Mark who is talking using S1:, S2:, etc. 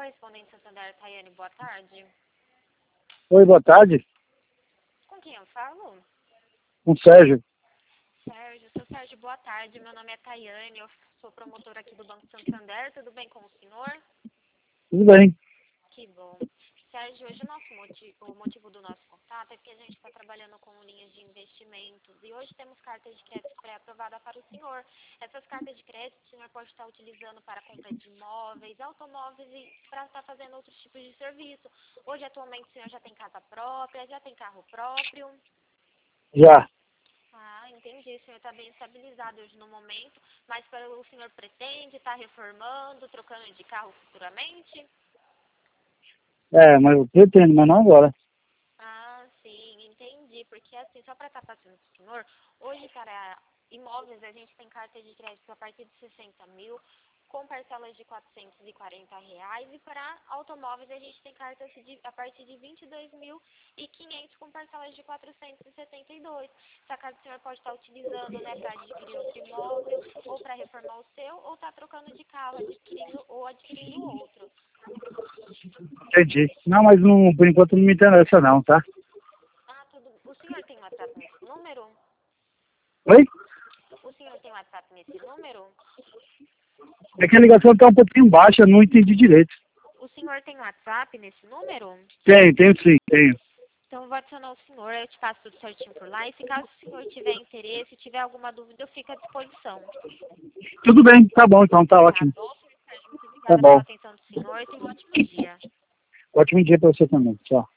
S1: correspondente Santander, Tayane, boa tarde.
S2: Oi, boa tarde.
S1: Com quem eu falo?
S2: Com o Sérgio.
S1: Sérgio, seu Sérgio, boa tarde. Meu nome é Tayane, eu sou promotora aqui do Banco Santander. Tudo bem com o senhor?
S2: Tudo bem.
S1: Que bom. Sérgio, hoje o motivo do nosso contato é que a gente está trabalhando com linhas de investimentos e hoje temos cartas de crédito pré-aprovada para o senhor. Essas cartas de crédito o senhor pode estar utilizando para compra de imóveis, automóveis e para estar fazendo outros tipos de serviço. Hoje, atualmente, o senhor já tem casa própria, já tem carro próprio?
S2: Já.
S1: Ah, entendi. O senhor está bem estabilizado hoje no momento, mas o senhor pretende estar reformando, trocando de carro futuramente?
S2: Mas eu pretendo, mas não agora.
S1: Ah, sim, entendi. Porque assim, só para estar passando para o senhor, hoje para imóveis a gente tem carta de crédito a partir de 60 mil, com parcelas de R$ 440, e para automóveis a gente tem cartas a partir de 22.500 com parcelas de 472. Essa carta o senhor pode estar utilizando, né, para adquirir outro imóvel, ou para reformar o seu, ou estar trocando de carro, adquirindo outro.
S2: Entendi. Não, mas não, por enquanto não me interessa não, tá?
S1: Ah, tudo. O senhor tem WhatsApp nesse número?
S2: Oi?
S1: O senhor tem WhatsApp nesse número?
S2: É que a ligação tá um pouquinho baixa, não entendi direito.
S1: O senhor tem WhatsApp nesse número?
S2: Tenho sim, tenho.
S1: Então eu vou adicionar o senhor, eu te passo tudo certinho por lá. E se caso o senhor tiver interesse, tiver alguma dúvida, eu fico à disposição.
S2: Tudo bem, tá bom então, tá
S1: Tá
S2: ótimo.
S1: bom, senhor Sérgio? Muito
S2: Tá
S1: obrigada pela
S2: bom.
S1: atenção do senhor e tenha um ótimo dia.
S2: Ótimo dia pra você também. Tchau.